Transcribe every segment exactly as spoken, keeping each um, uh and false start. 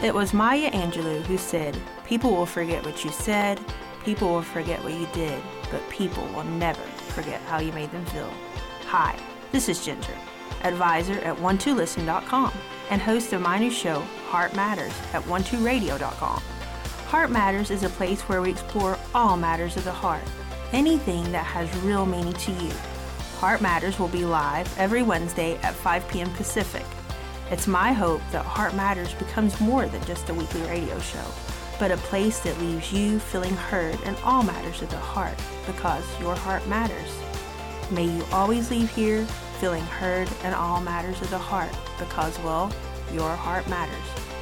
It was Maya Angelou who said, "People will forget what you said, people will forget what you did, but people will never forget how you made them feel." Hi, this is Ginger, advisor at one two listen dot com and host of my new show, Heart Matters, at one two radio dot com. Heart Matters is a place where we explore all matters of the heart, anything that has real meaning to you. Heart Matters will be live every Wednesday at five p.m. Pacific. It's my hope that Heart Matters becomes more than just a weekly radio show, but a place that leaves you feeling heard in all matters of the heart, because your heart matters. May you always leave here feeling heard in all matters of the heart, because, well, your heart matters.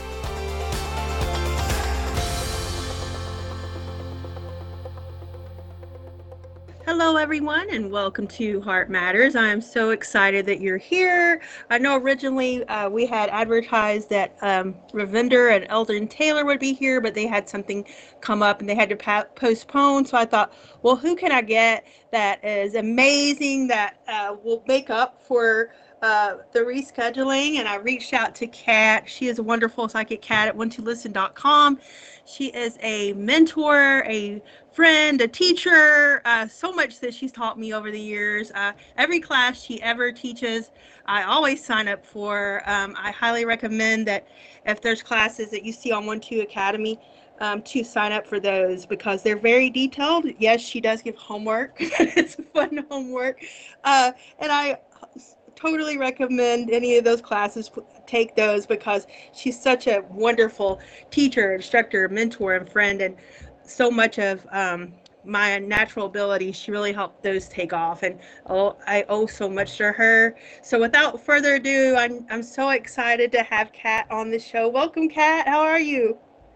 Hello, everyone, and welcome to Heart Matters. I am so excited that you're here. I know originally uh, we had advertised that um, Ravinder and Eldon Taylor would be here, but they had something come up and they had to pa- postpone. So I thought, well, who can I get that is amazing, that uh, will make up for uh, the rescheduling? And I reached out to Kat. She is a wonderful psychic, Kat at one two listen dot com. She is a mentor, a friend, a teacher, uh, so much that she's taught me over the years. Uh, every class she ever teaches, I always sign up for. Um, I highly recommend that if there's classes that you see on one two Academy, um, to sign up for those, because they're very detailed. Yes, she does give homework. It's fun homework. Uh, and I totally recommend any of those classes, take those, because she's such a wonderful teacher, instructor, mentor, and friend. And so much of um, my natural ability, she really helped those take off, and oh, I owe so much to her. So without further ado, I'm I'm so excited to have Kat on the show. Welcome, Kat. How are you?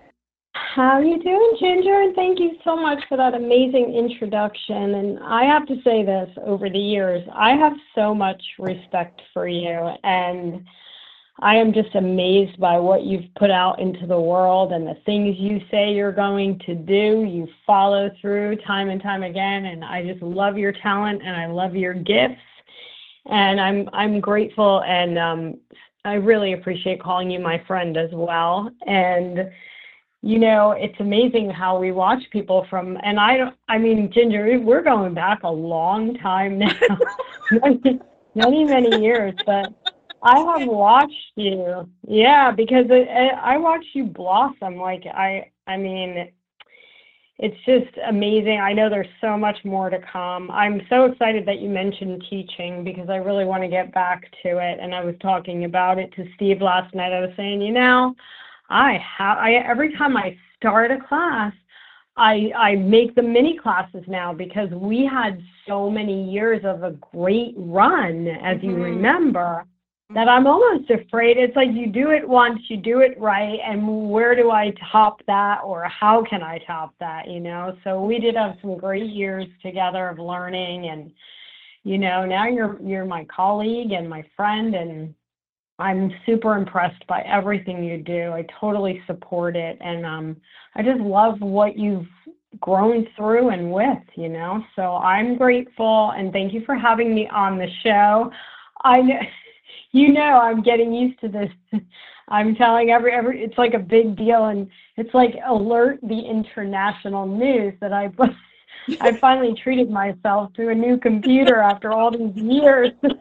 How are you doing, Ginger? And thank you so much for that amazing introduction. And I have to say this, over the years, I have so much respect for you. And I am just amazed by what you've put out into the world and the things you say you're going to do. You follow through time and time again. And I just love your talent and I love your gifts. And I'm I'm grateful, and um, I really appreciate calling you my friend as well. And you know, it's amazing how we watch people from, and I don't, I mean, Ginger, we're going back a long time now, many, many, many years, but I have watched you. Yeah, because I, I watched you blossom. Like, I, I mean, it's just amazing. I know there's so much more to come. I'm so excited that you mentioned teaching, because I really want to get back to it. And I was talking about it to Steve last night. I was saying, you know, I have, I, every time I start a class, I, I make the mini classes now, because we had so many years of a great run, as you mm-hmm. remember, that I'm almost afraid. It's like you do it once, you do it right, and where do I top that, or how can I top that, you know? So we did have some great years together of learning, and, you know, now you're you're my colleague and my friend, and I'm super impressed by everything you do. I totally support it. And um, I just love what you've grown through and with, you know. So I'm grateful, and thank you for having me on the show. I know, you know, I'm getting used to this. I'm telling every, every, it's like a big deal. And it's like alert the international news that I, I finally treated myself to a new computer after all these years. And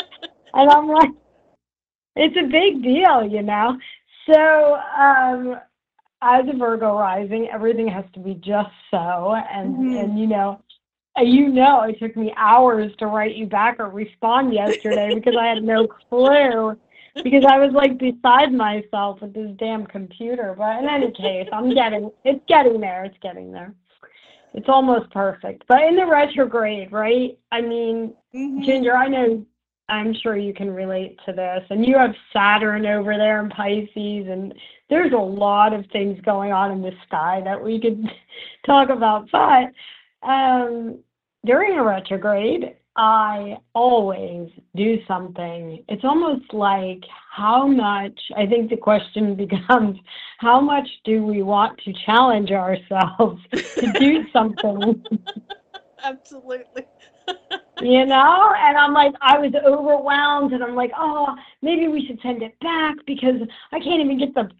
I'm like, it's a big deal, you know. So um, as a Virgo rising, everything has to be just so. And, mm-hmm. and you know, you know, it took me hours to write you back or respond yesterday, because I had no clue, because I was like beside myself with this damn computer. But in any case, I'm getting, it's getting there. It's getting there. It's almost perfect. But in the retrograde, right? I mean, mm-hmm. Ginger, I know, I'm sure you can relate to this. And you have Saturn over there in Pisces, and there's a lot of things going on in the sky that we could talk about. But um, during a retrograde, I always do something. It's almost like, how much, I think the question becomes, how much do we want to challenge ourselves to do something? Absolutely. You know, and I'm like, I was overwhelmed, and I'm like, oh, maybe we should send it back, because I can't even get the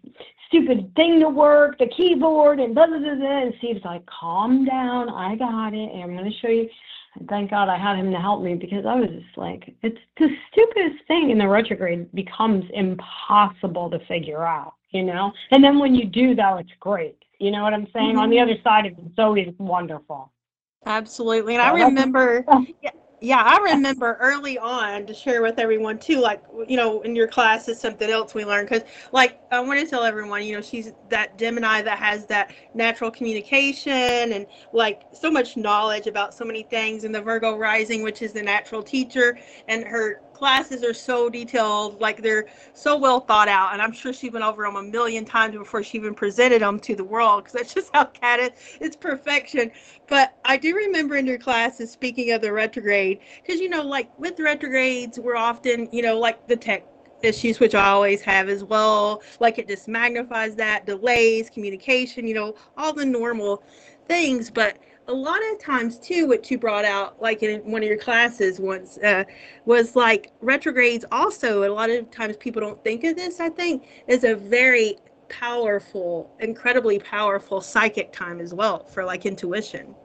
stupid thing to work, the keyboard, and blah, blah, blah, blah. And Steve's like, calm down, I got it, and I'm going to show you. And thank God I had him to help me, because I was just like, it's the stupidest thing in the retrograde becomes impossible to figure out, you know? And then when you do, though, it's great. You know what I'm saying? Mm-hmm. On the other side, it's always wonderful. Absolutely. And so I remember, yeah, yeah, I remember early on, to share with everyone too, like, you know, in your class is something else we learned. Because, like, I want to tell everyone, you know, she's that Gemini that has that natural communication and, like, so much knowledge about so many things. And the Virgo rising, which is the natural teacher, and her classes are so detailed, like they're so well thought out, and I'm sure she went over them a million times before she even presented them to the world, because that's just how Kat is. It's perfection. But I do remember in your classes, speaking of the retrograde, because, you know, like with retrogrades, we're often, you know, like the tech issues, which I always have as well, like it just magnifies that, delays, communication, you know, all the normal things. But a lot of times too, what you brought out, like in one of your classes once, uh, was like retrogrades also, a lot of times people don't think of this, I think, is a very powerful, incredibly powerful psychic time as well for like intuition.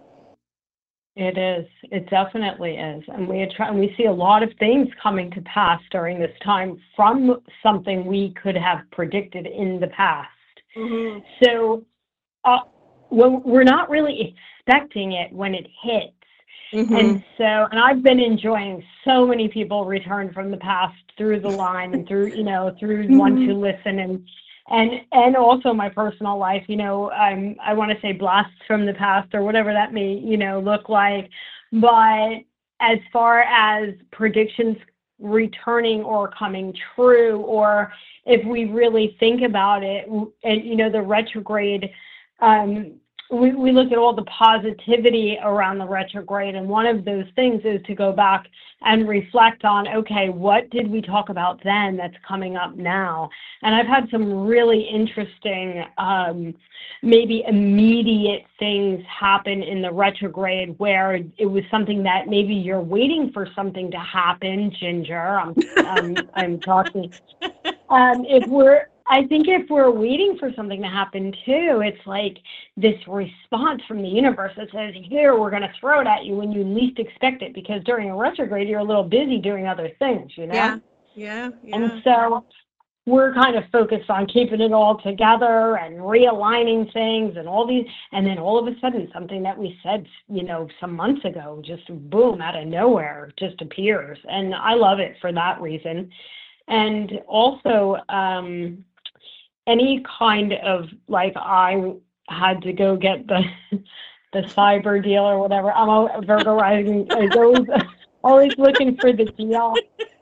It is. It definitely is. And we attract, and we see a lot of things coming to pass during this time from something we could have predicted in the past. Mm-hmm. So uh, well, we're not really expecting it when it hits. Mm-hmm. And so, and I've been enjoying so many people return from the past through the line and through, you know, through mm-hmm. One to Listen, and and and also my personal life, you know, I'm, I want to say blasts from the past or whatever that may, you know, look like. But as far as predictions returning or coming true, or if we really think about it, and, you know, the retrograde, um, we, we look at all the positivity around the retrograde, and one of those things is to go back and reflect on, okay, what did we talk about then that's coming up now? And I've had some really interesting, um, maybe immediate things happen in the retrograde where it was something that maybe you're waiting for something to happen, Ginger. I'm, I'm, I'm talking. Um, if we're I think if we're waiting for something to happen too, it's like this response from the universe that says, here, we're going to throw it at you when you least expect it, because during a retrograde, you're a little busy doing other things, you know? Yeah, yeah, yeah. And so we're kind of focused on keeping it all together and realigning things and all these, and then all of a sudden, something that we said, you know, some months ago, just boom, out of nowhere, just appears. And I love it for that reason. And also, um, any kind of, like, I had to go get the the cyber deal or whatever. I'm a Virgo rising, is always, always looking for the deal.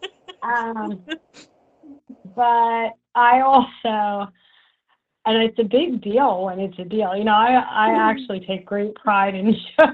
Um, but I also, and it's a big deal when it's a deal. You know, I I actually take great pride in,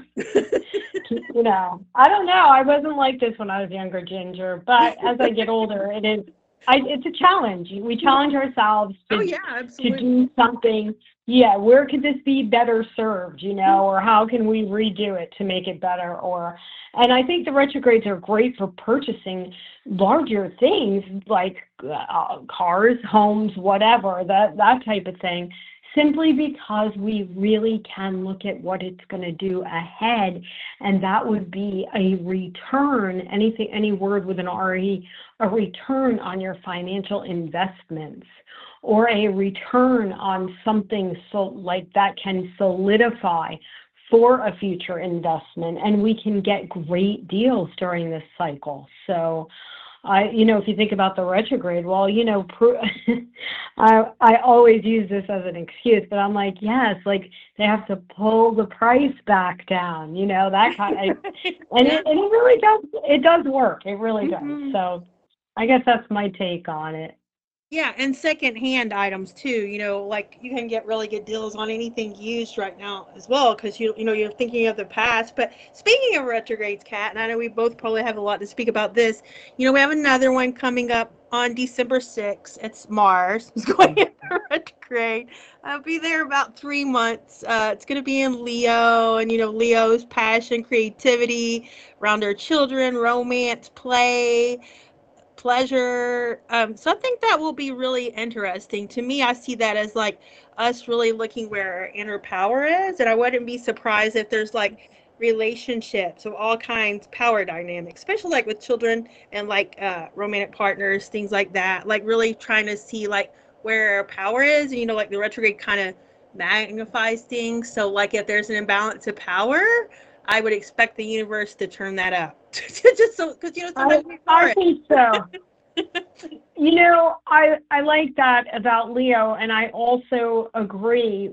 you know, I don't know. I wasn't like this when I was younger, Ginger, but as I get older, it is. I, it's a challenge. We challenge ourselves to, oh, yeah, to do something. Yeah, where could this be better served, you know, or how can we redo it to make it better? Or, and I think the retrogrades are great for purchasing larger things like uh, cars, homes, whatever, that, that type of thing, simply because we really can look at what it's going to do ahead. And that would be a return, anything, any word with an R E, a return on your financial investments, or a return on something so like that can solidify for a future investment. And we can get great deals during this cycle. So I, you know, if you think about the retrograde, well, you know, pr- I I always use this as an excuse, but I'm like, yes, like they have to pull the price back down, you know, that kind of, and it, and it really does, it does work. It really does. Mm-hmm. So I guess that's my take on it. Yeah, and second-hand items too. You know, like you can get really good deals on anything used right now as well, because you you know you're thinking of the past. But speaking of retrogrades, Kat, and I know we both probably have a lot to speak about this. You know, we have another one coming up on December sixth. It's Mars. It's going into retrograde. I'll be there about three months. Uh, it's going to be in Leo, and you know, Leo's passion, creativity around their children, romance, play. pleasure. Um, so I think that will be really interesting. To me, I see that as like us really looking where our inner power is. And I wouldn't be surprised if there's like relationships of all kinds, power dynamics, especially like with children and like uh, romantic partners, things like that. Like really trying to see like where our power is. And, you know, like the retrograde kind of magnifies things. So like if there's an imbalance of power, I would expect the universe to turn that up. Just so, because, you know, I, sometimes we ignore I it. think so. You know, I, I like that about Leo, and I also agree.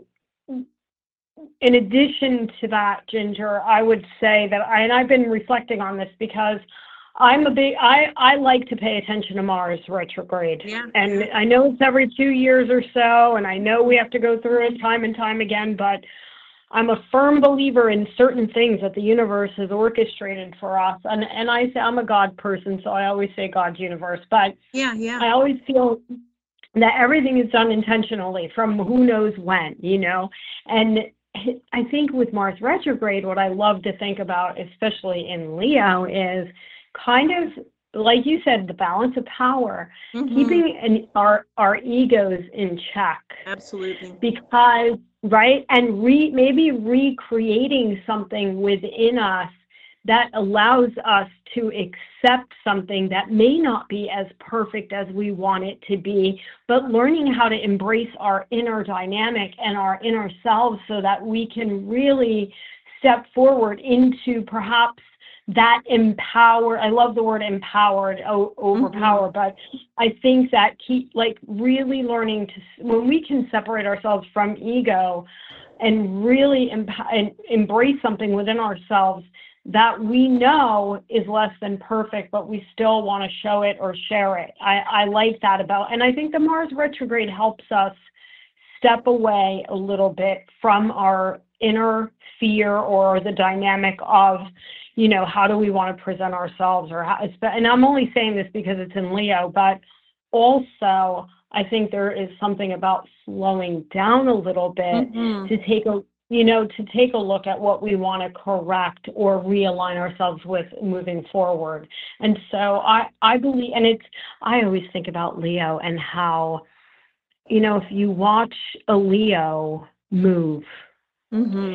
In addition to that, Ginger, I would say that, I, and I've been reflecting on this because I'm a big, I, I like to pay attention to Mars retrograde. Yeah. And Yeah. I know it's every two years or so, and I know we have to go through it time and time again, but I'm a firm believer in certain things that the universe has orchestrated for us. And, and I say I'm a God person, so I always say God's universe, but Yeah. Yeah. I always feel that everything is done intentionally from who knows when, you know? And I think with Mars retrograde, what I love to think about, especially in Leo, is kind of, like you said, the balance of power, Mm-hmm. keeping an, our, our egos in check. Absolutely. Because, right, and re, maybe recreating something within us that allows us to accept something that may not be as perfect as we want it to be, but learning how to embrace our inner dynamic and our inner selves so that we can really step forward into perhaps that empower. I love the word empowered o- over Mm-hmm. power, but I think that keep like really learning to, when we can separate ourselves from ego and really emp- and embrace something within ourselves that we know is less than perfect, but we still want to show it or share it. I, I like that about, and I think the Mars retrograde helps us step away a little bit from our inner fear or the dynamic of, you know, how do we want to present ourselves, or how, and I'm only saying this because it's in Leo, but also I think there is something about slowing down a little bit Mm-hmm. to take a, you know, to take a look at what we want to correct or realign ourselves with moving forward. And so I, I believe, and it's, I always think about Leo and how, you know, if you watch a Leo move, Mm-hmm.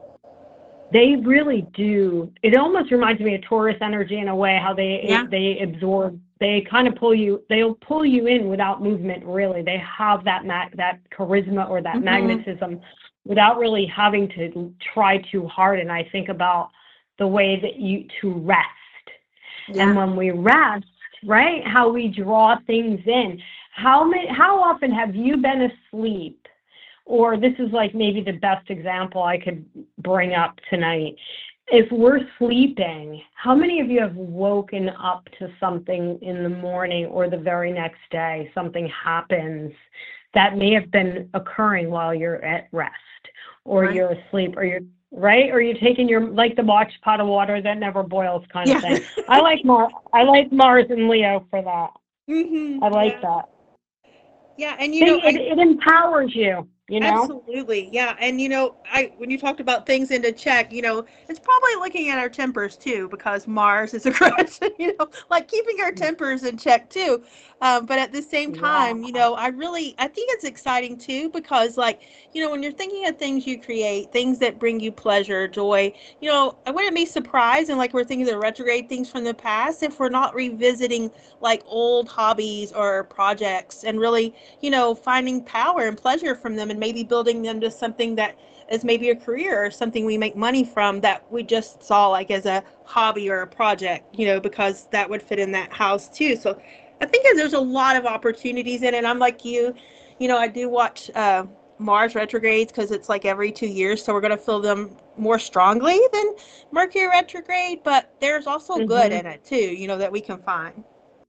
they really do. It almost reminds me of Taurus energy in a way, how they Yeah. they absorb. They kind of pull you. They'll pull you in without movement. Really, they have that mag, that charisma or that Mm-hmm. magnetism, without really having to try too hard. And I think about the way that you to rest, Yeah. and when we rest, right, how we draw things in. How many? How often have you been asleep? Or this is like maybe the best example I could bring up tonight. If we're sleeping, how many of you have woken up to something in the morning or the very next day? Something happens that may have been occurring while you're at rest, or Right. you're asleep, or you're right, or you're taking your, like the watch pot of water that never boils kind Yeah. of thing. I like Mar- I like Mars and Leo for that. Mm-hmm. I like Yeah. that. Yeah. And, you See, know, it, I, it empowers you, you know? absolutely. Yeah. And, you know, I when you talked about things into check, you know, it's probably looking at our tempers too, because Mars is aggression, you know, like keeping our tempers in check too. Um, but at the same Yeah. time, you know, I really, I think it's exciting too, because like, you know, when you're thinking of things you create, things that bring you pleasure, joy, you know, I wouldn't be surprised. And like we're thinking of the retrograde things from the past, if we're not revisiting like old hobbies or projects and really, you know, finding power and pleasure from them and maybe building them to something that is maybe a career or something we make money from that we just saw like as a hobby or a project, you know, because that would fit in that house too. So I think there's a lot of opportunities in it. I'm like you, you know, I do watch uh, Mars retrogrades because it's like every two years. So we're going to feel them more strongly than Mercury retrograde, but there's also good Mm-hmm. in it too, you know, that we can find.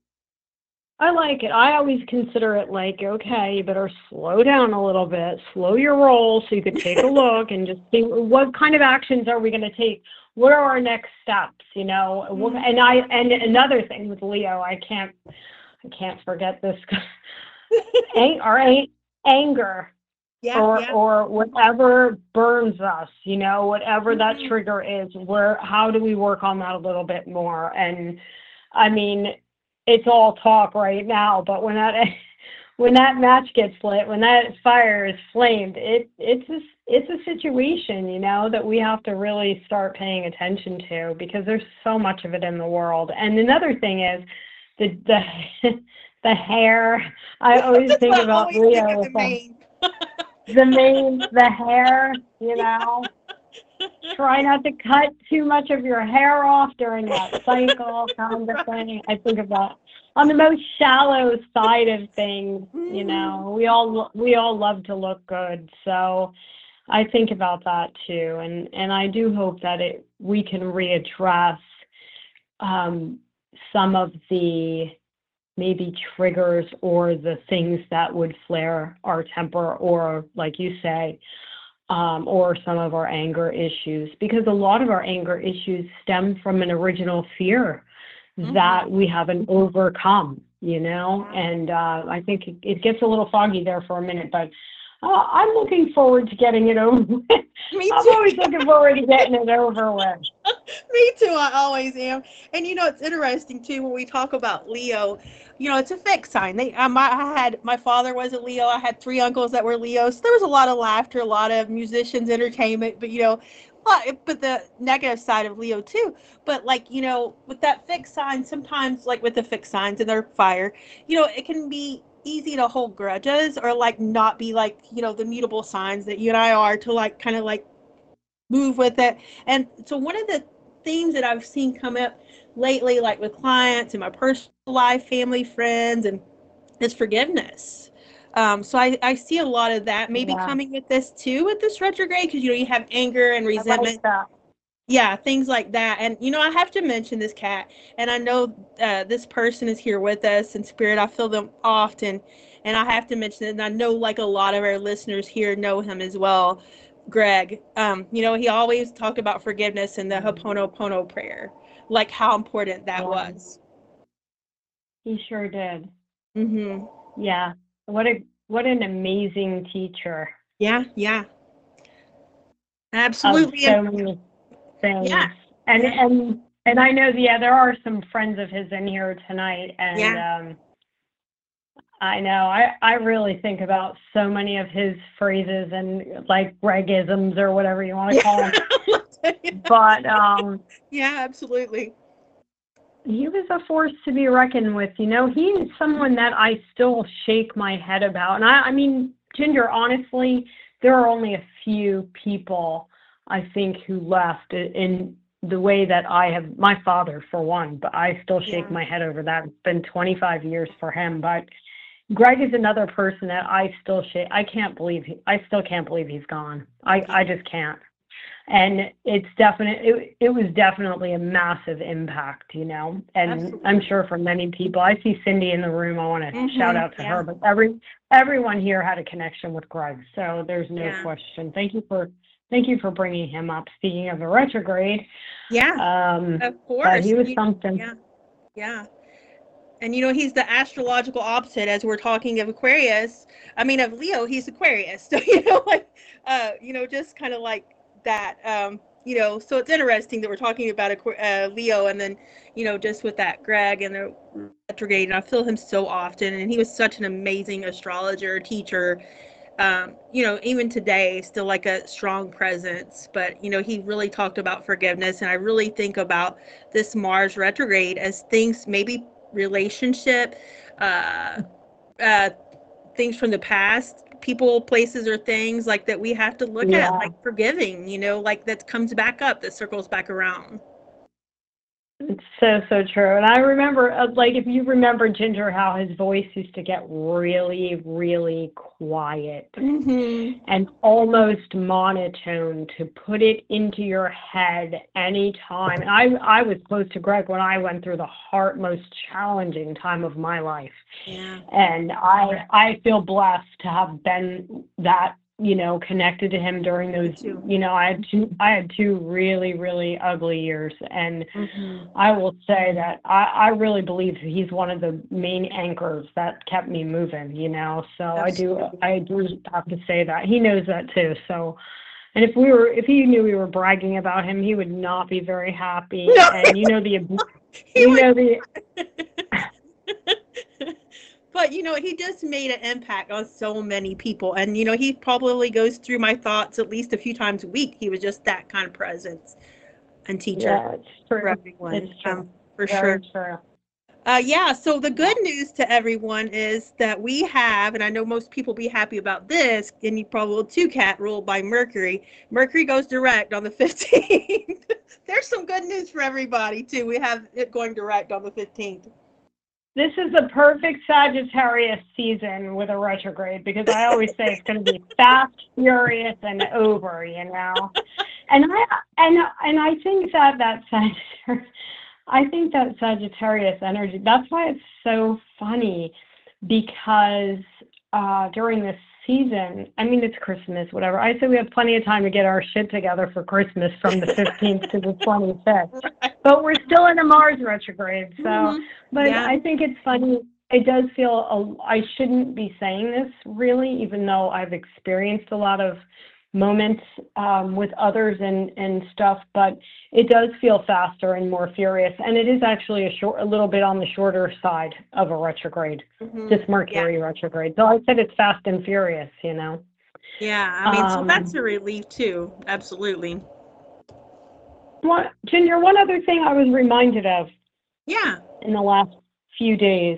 I like it. I always consider it like, okay, you better slow down a little bit, slow your roll so you could take a look and just think, what kind of actions are we going to take? What are our next steps? You know, Mm-hmm. and I, and another thing with Leo, I can't, I can't forget this, Ang- our ang- anger Yeah, or, yeah. or whatever burns us, you know, whatever that Mm-hmm. trigger is, where, how do we work on that a little bit more? And I mean, it's all talk right now, but when that when that match gets lit, when that fire is flamed, it it's a, it's a situation, you know, that we have to really start paying attention to, because there's so much of it in the world. And another thing is the the the hair. I always That's think what I about always think Leo of with the the, main. the mane, the hair, you know. Try not to cut too much of your hair off during that cycle kind of thing. I think about on the most shallow side of things, you know, we all we all love to look good. So I think about that too. And, and I do hope that it we can readdress um, some of the maybe triggers or the things that would flare our temper, or like you say, um, or some of our anger issues, because a lot of our anger issues stem from an original fear mm-hmm. that we haven't overcome, you know, and uh, I think it, it gets a little foggy there for a minute, but uh, I'm looking forward to getting it over with. Me too. I'm always looking forward to getting it over with. Me too, I always am. And you know, it's interesting too when we talk about Leo, you know, it's a fixed sign. They, um, I had, my father was a Leo. I had three uncles that were Leos. So there was a lot of laughter, a lot of musicians, entertainment, but you know, but the negative side of Leo too. But like, you know, with that fixed sign, sometimes like with the fixed signs and their fire, you know, it can be easy to hold grudges or like not be like, you know, the mutable signs that you and I are, to like kind of like move with it. And so one of the themes that I've seen come up lately, like with clients in my personal life, family, friends, and is forgiveness. Um, so I, I see a lot of that maybe yeah. coming with this too, with this retrograde, because, you know, you have anger and resentment. I like that. Yeah, things like that. And, you know, I have to mention this cat, and I know uh, this person is here with us in spirit. I feel them often, and I have to mention it. And I know like a lot of our listeners here know him as well. Greg, um, you know, he always talked about forgiveness in the Ho'oponopono prayer, like how important that yeah. was. He sure did. Mm-hmm. Yeah. What a what an amazing teacher. Yeah, yeah. Absolutely. Of so many things. Yeah. And yeah. and and I know yeah, there are some friends of his in here tonight, and yeah. um I know. I, I really think about so many of his phrases and like Gregisms or whatever you want to call them. But um, yeah, absolutely. He was a force to be reckoned with. You know, he is someone that I still shake my head about. And I, I mean, Ginger, honestly, there are only a few people I think who left in the way that I have. My father, for one, but I still shake yeah. my head over that. It's been twenty-five years for him, but Greg is another person that I still shake. I can't believe he, I still can't believe he's gone. I, I just can't. And it's definite. It, it was definitely a massive impact, you know. And Absolutely. I'm sure for many people, I see Cindy in the room. I want to mm-hmm. shout out to yeah. her. But every everyone here had a connection with Greg, so there's no yeah. question. Thank you for thank you for bringing him up. Speaking of the retrograde, yeah, um, of course, he was something. Yeah, yeah. And, you know, he's the astrological opposite as we're talking of Aquarius. I mean, of Leo, he's Aquarius. So, you know, like, uh, you know, just kind of like that, um, you know, so it's interesting that we're talking about uh, Leo, and then, you know, just with that Greg and the retrograde. And I feel him so often. And he was such an amazing astrologer, teacher. Um, you know, even today, still like a strong presence. But, you know, he really talked about forgiveness. And I really think about this Mars retrograde as things maybe relationship, uh, uh, things from the past, people, places, or things like that we have to look yeah. at, like forgiving, you know, like that comes back up, that circles back around. It's so, so true. And I remember, uh, like, if you remember, Ginger, how his voice used to get really, really quiet mm-hmm. and almost monotone to put it into your head anytime. And I, I was close to Greg when I went through the hard, most challenging time of my life. Yeah. And I, I feel blessed to have been that, you know, connected to him during those, you know, I had two, I had two really, really ugly years. And mm-hmm. I will say that I, I really believe he's one of the main anchors that kept me moving, you know, so Absolutely. I do, I do have to say that. He knows that too. So, and if we were, if he knew we were bragging about him, he would not be very happy. No. And you know, the, you know, the, But, you know, he just made an impact on so many people. And, you know, he probably goes through my thoughts at least a few times a week. He was just that kind of presence and teacher Yeah, it's for true. everyone, It's true. um, for Very sure. true. Uh, yeah, so the Yeah. good news to everyone is that we have, and I know most people be happy about this, and you probably will too, Kat, ruled by Mercury. Mercury goes direct on the fifteenth. There's some good news for everybody, too. We have it going direct on the fifteenth. This is the perfect Sagittarius season with a retrograde, because I always say it's going to be fast, furious, and over, you know. And I and and I think that that Sagittarius, I think that Sagittarius energy. That's why it's so funny, because uh, during this season, I mean, it's Christmas, whatever. I say we have plenty of time to get our shit together for Christmas from the fifteenth to the twenty-fifth. But we're still in a Mars retrograde, so. Mhm. But Yeah. I think it's funny. It does feel, a, I shouldn't be saying this really, even though I've experienced a lot of moments um, with others and, and stuff, but it does feel faster and more furious. And it is actually a short, a little bit on the shorter side of a retrograde, Mhm. just Mercury retrograde. So I said it's fast and furious, you know. Yeah, I mean, so Um, that's a relief, too. Absolutely. What, Ginger, one other thing I was reminded of Yeah. in the last few days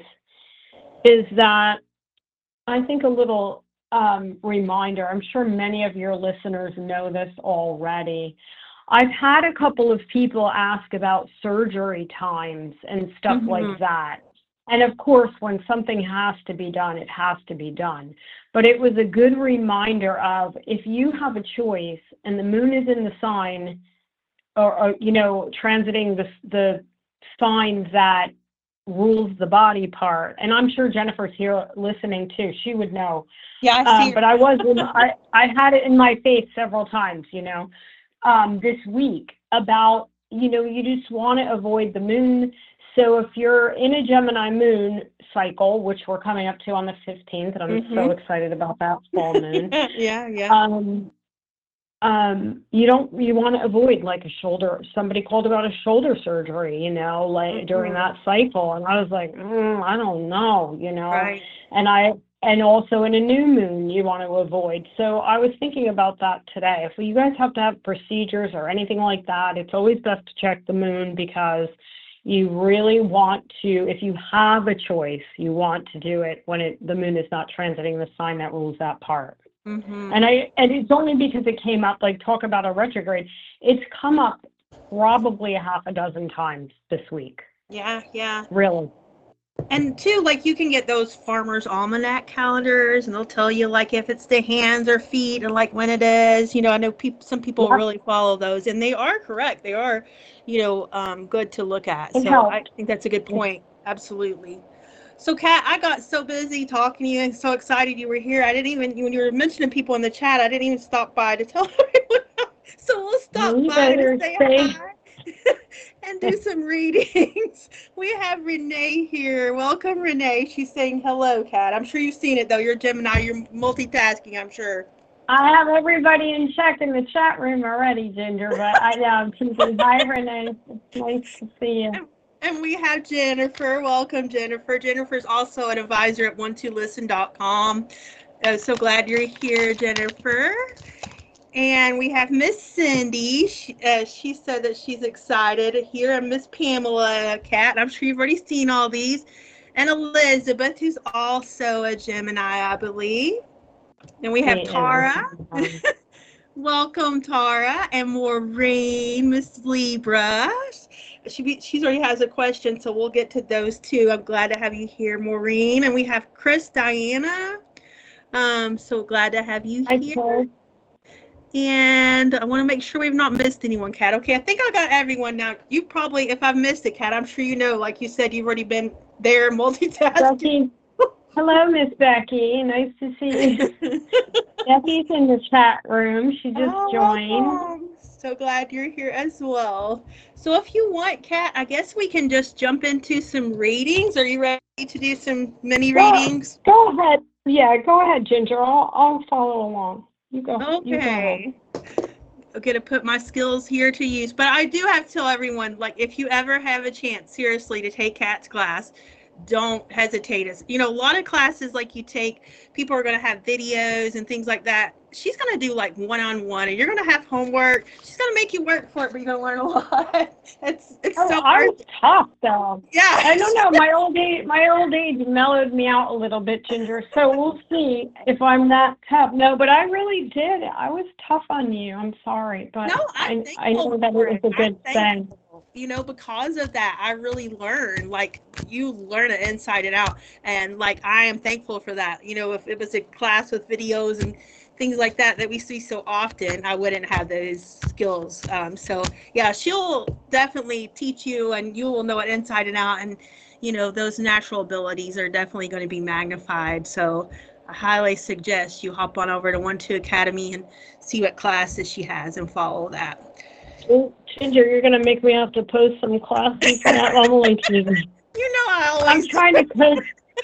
is that I think a little um, reminder, I'm sure many of your listeners know this already. I've had a couple of people ask about surgery times and stuff Mhm. like that. And of course, when something has to be done, it has to be done. But it was a good reminder of, if you have a choice and the moon is in the sign, or, or you know, transiting the the sign that rules the body part. And I'm sure Jennifer's here listening too. She would know. Yeah, I see. Um, but I was, in, I, I had it in my face several times, you know, um, this week about, you know, you just want to avoid the moon. So if you're in a Gemini moon cycle, which we're coming up to on the fifteenth, and I'm Mhm. so excited about that full moon. Yeah, yeah. um, um, you don't, you want to avoid like a shoulder, somebody called about a shoulder surgery, you know, like Mhm. during that cycle. And I was like, mm, I don't know, you know, Right. and I, and also in a new moon, you want to avoid. So I was thinking about that today. If you guys have to have procedures or anything like that, it's always best to check the moon, because you really want to, if you have a choice, you want to do it when it, the moon is not transiting the sign that rules that part. Mhm. And I, and it's only because it came up, like, talk about a retrograde. It's come up probably a half a dozen times this week. Yeah, yeah. Really. And too, like, you can get those farmers almanac calendars, and they'll tell you like if it's the hands or feet, and like when it is. You know, I know people, some people Yeah. really follow those, and they are correct. They are, you know, um, good to look at. It So helps. I think that's a good point. Absolutely. So, Kat, I got so busy talking to you and so excited you were here. I didn't even, when you were mentioning people in the chat, I didn't even stop by to tell everyone. So we'll stop You by to better say say. hi and do some readings. We have Renee here. Welcome, Renee. She's saying hello, Kat. I'm sure you've seen it, though. You're Gemini. You're multitasking, I'm sure. I have everybody in check in the chat room already, Ginger, but I, yeah, I'm keeping. Hi, Renee. It's nice to see you. And, and we have Jennifer. Welcome, Jennifer. Jennifer's also an advisor at one two listen dot com. Uh, so glad you're here, Jennifer. And we have Miss Cindy. She, uh, she said that she's excited to hear. And Miss Pamela, Kat. I'm sure you've already seen all these. And Elizabeth, who's also a Gemini, I believe. And we have She Tara. is. Welcome, Tara. And Maureen, Miss Libra. She be, she's already has a question, so we'll get to those too. I'm glad to have you here, Maureen. And we have Chris, Diana. Um, so glad to have you I here. told. And I want to make sure we've not missed anyone, Kat. Okay, I think I got everyone now. You probably, if I've missed it, Kat, I'm sure you know, like you said, you've already been there multitasking. Becky. Hello, Miss Becky. Nice to see you. Becky's in the chat room. She just Oh, joined. welcome. So glad you're here as well. So if you want, Kat, I guess we can just jump into some readings. Are you ready to do some mini Go, readings? go ahead. Yeah, go ahead, Ginger. I'll, I'll follow along. You go. You go ahead. Okay. I'm going to put my skills here to use. But I do have to tell everyone, like, if you ever have a chance, seriously, to take Kat's class, don't hesitate. As you know, a lot of classes like you take, people are going to have videos and things like that. She's going to do like one-on-one, and you're going to have homework. She's going to make you work for it, but you're going to learn a lot. it's it's Oh, so I hard. was tough though. Yeah. I don't know. My old age, my old age mellowed me out a little bit, Ginger. So we'll see if I'm that tough. No, but I really did. I was tough on you. I'm sorry, but No, I'm I I know thankful that for it it. was a I'm good thing. thankful. You know, because of that, I really learned. Like you learn it inside and out, and like I am thankful for that. You know, if it was a class with videos and things like that that we see so often, I wouldn't have those skills. Um, so yeah, she'll definitely teach you, and you will know it inside and out. And you know, those natural abilities are definitely going to be magnified. So I highly suggest you hop on over to One Two Academy and see what classes she has and follow that. Well, Ginger, you're gonna make me have to post some classes now. I'm only teasing. You know, I I'm always. trying to coast.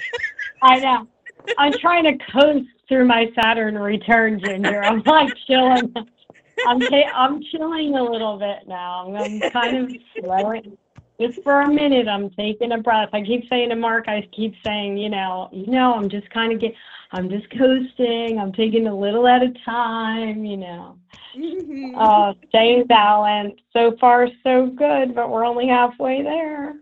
I know. I'm trying to coast through my Saturn return, Ginger. I'm like chilling. I'm ta- I'm chilling a little bit now. I'm, I'm kind of slowing. Just for a minute, I'm taking a breath. I keep saying to Mark, I keep saying, you know, you know, I'm just kind of get, I'm just coasting. I'm taking a little at a time, you know. Mm-hmm. Uh, staying balanced. So far, so good, but we're only halfway there.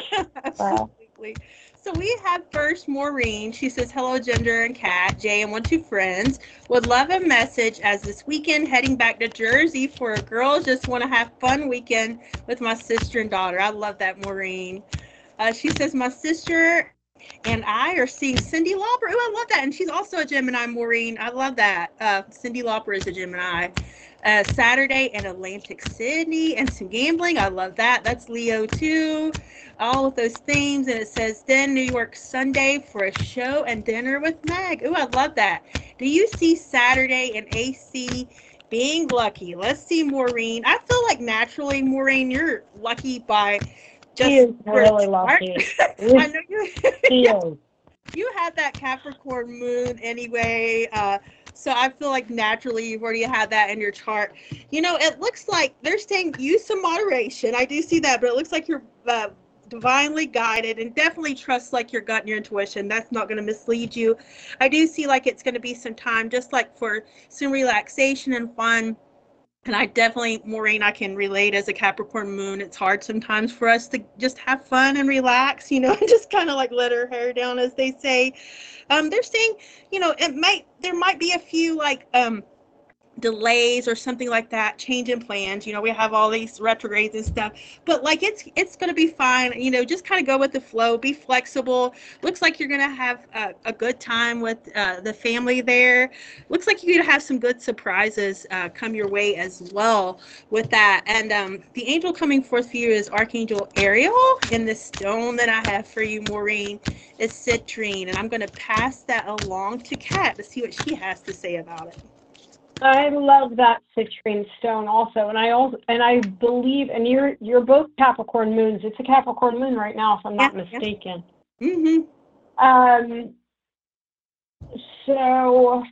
So. Absolutely. So we have first Maureen. She says, hello, Ginger and Kat, Jay, and one, two friends. Would love a message as this weekend heading back to Jersey for a girls just want to have fun weekend with my sister and daughter. I love that, Maureen. Uh, she says, my sister and I are seeing Cyndi Lauper. Oh, I love that. And she's also a Gemini, Maureen. I love that. Uh, Cyndi Lauper is a Gemini. Uh, Saturday in Atlantic City and some gambling. I love that. That's Leo too. All of those themes. And it says then New York Sunday for a show and dinner with Meg. Oh, I love that. Do you see Saturday in A C being lucky? Let's see, Maureen. I feel like naturally, Maureen, you're lucky by just He is your really chart. lucky. I know you. He is. You had that Capricorn moon anyway, uh, so I feel like naturally you've already had that in your chart. You know, it looks like they're saying use some moderation. I do see that, but it looks like you're uh, divinely guided, and definitely trust like your gut and your intuition. That's not going to mislead you. I do see like it's going to be some time just like for some relaxation and fun. And I definitely, Maureen, I can relate as a Capricorn moon. It's hard sometimes for us to just have fun and relax, you know, and just kind of like let our hair down, as they say. Um, they're saying, you know, it might, there might be a few like, um, delays or something like that, change in plans. You know, we have all these retrogrades and stuff, but like it's it's going to be fine. You know, just kind of go with the flow, be flexible. Looks like you're going to have a, a good time with uh, the family there. Looks like you're going to have some good surprises uh, come your way as well with that. And um, the angel coming forth for you is Archangel Ariel, and the stone that I have for you, Maureen, is citrine. And I'm going to pass that along to Kat to see what she has to say about it. I love that citrine stone also, and I also and I believe, and you're you're both Capricorn moons. It's a Capricorn moon right now, if I'm not Yeah, mistaken. yeah. Mm-hmm. Um. So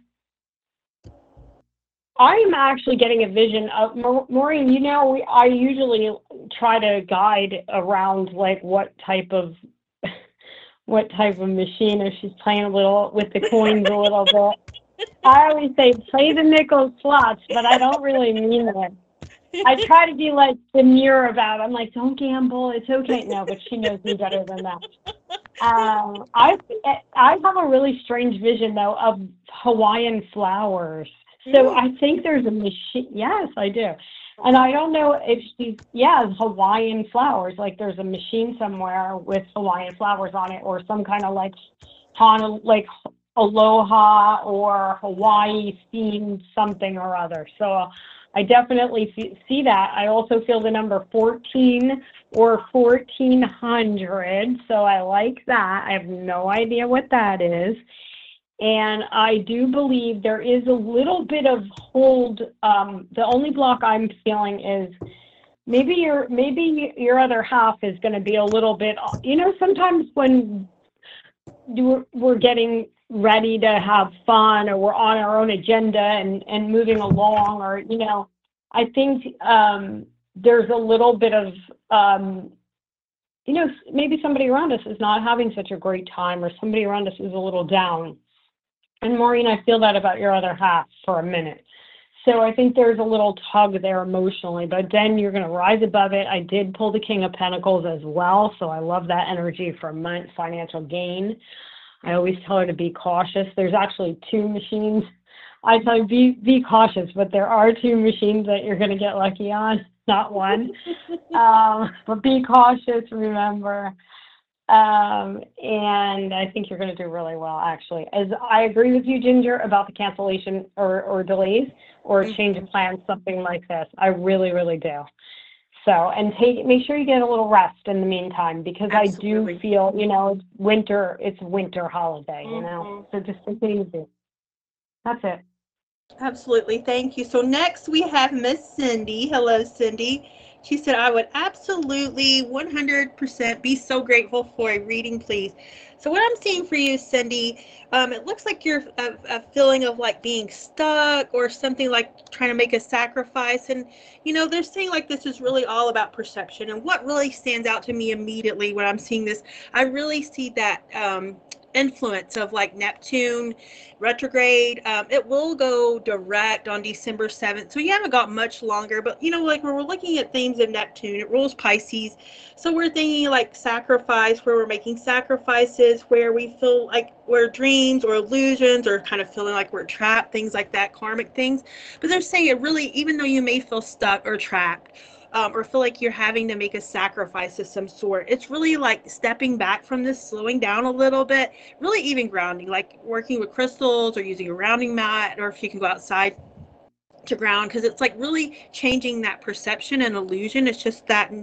I'm actually getting a vision of Maureen. You know, we, I usually try to guide around like what type of what type of machine, if she's playing a little with the coins a little bit. I always say play the nickel slots, but I don't really mean that. I try to be like demure about it. I'm like, don't gamble, it's okay. No, but she knows me better than that. Um, I I have a really strange vision though of Hawaiian flowers. So I think there's a machine. Yes, I do. And I don't know if she's, yeah, Hawaiian flowers. Like there's a machine somewhere with Hawaiian flowers on it, or some kind of like, like Aloha or Hawaii themed something or other. So I definitely see that. I also feel the number fourteen or fourteen hundred. So I like that. I have no idea what that is. And I do believe there is a little bit of hold. Um, the only block I'm feeling is maybe your maybe your other half is going to be a little bit, you know, sometimes when we're getting ready to have fun, or we're on our own agenda and, and moving along, or, you know, I think um, there's a little bit of um, you know, maybe somebody around us is not having such a great time, or somebody around us is a little down. And Maureen, I feel that about your other half for a minute. So I think there's a little tug there emotionally, but then you're going to rise above it. I did pull the King of Pentacles as well, so I love that energy for financial gain. I always tell her to be cautious. There's actually two machines. I tell you, be, be cautious, but there are two machines that you're going to get lucky on, not one. um, but be cautious, remember. Um, and I think you're going to do really well, actually. As I agree with you, Ginger, about the cancellation or, or delays or Mm-hmm. change of plans, something like this. I really, really do. So, and take make sure you get a little rest in the meantime, because Absolutely. I do feel, you know, it's winter, it's winter holiday, you know, Mm-hmm. so just take it easy. That's it. Absolutely. Thank you. So next we have Miss Cindy. Hello, Cindy. She said, I would absolutely one hundred percent be so grateful for a reading, please. So what I'm seeing for you, Cindy, um, it looks like you're a, a feeling of like being stuck or something, like trying to make a sacrifice. And, you know, they're saying like this is really all about perception. And what really stands out to me immediately when I'm seeing this, I really see that um, influence of like Neptune retrograde. Um, it will go direct on December seventh, so you haven't got much longer. But you know, like when we're looking at themes of Neptune, it rules Pisces, so we're thinking like sacrifice, where we're making sacrifices, where we feel like we're dreams or illusions, or kind of feeling like we're trapped, things like that, karmic things. But they're saying it really, even though you may feel stuck or trapped, um, or feel like you're having to make a sacrifice of some sort, it's really like stepping back from this, slowing down a little bit, really even grounding, like working with crystals or using a grounding mat, or if you can go outside to ground, because it's like really changing that perception and illusion. It's just that